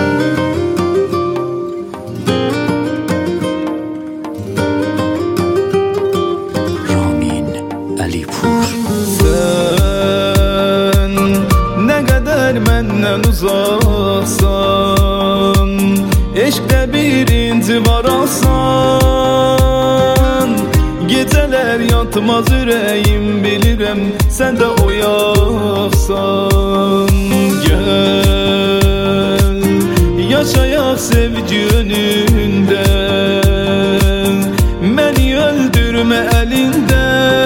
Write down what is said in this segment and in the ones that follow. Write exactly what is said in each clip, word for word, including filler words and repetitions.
Ramin Alipur. Sen ne kadar menden uzaksan, eşkte birinci var alsan. Geceler yatmaz yüreğim bilirem, sen de oyaksan. Gel yaşayak sevgi önünde, beni öldürme elinde.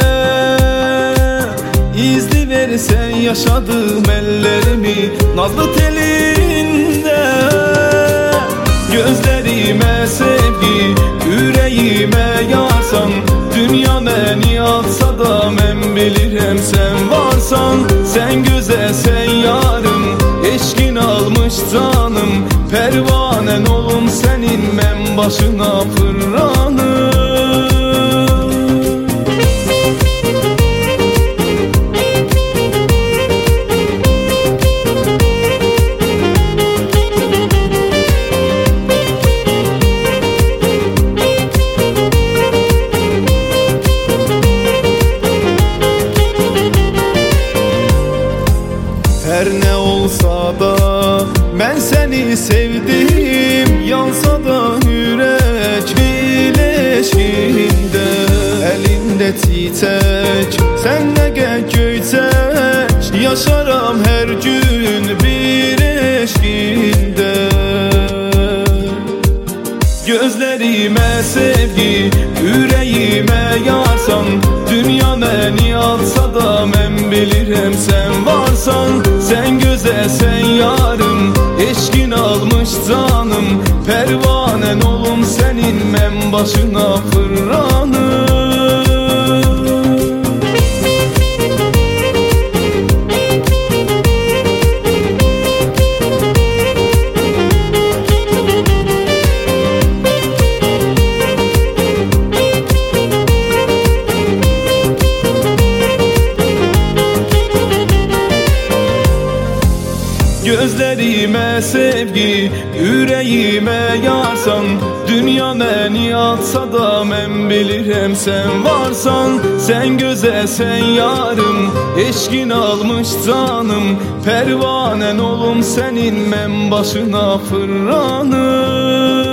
İzli verirsen yaşadığım ellerimi nazlı telinde. Gözlerime sevgi, yüreğime yarsan, dünya beni atsa da ben bilirim sen varsan. Sen güzel sen yarım, eşkin almış canım. Pervanen olum senin, ben başına fırlanım. Her ne olsa da ben seni sevdim, yansa da yürek bileşinde. Elinde titek, sen ne gel göytek, yaşaram her gün bir eşkinde. Gözlerime sevgi, yüreğime yarsan, dünya beni alsa da ben bilirim sen varsan. Sen güzel sen yarım, eşkin almış canım. Pervanen olum senin, ben başına fırlanım. Gözlerime sevgi, yüreğime yarsan, dünya beni atsa da ben bilirim sen varsan. Sen güzel sen yarım, eşkin almış canım. Pervanen olum senin, ben başına fırlanım.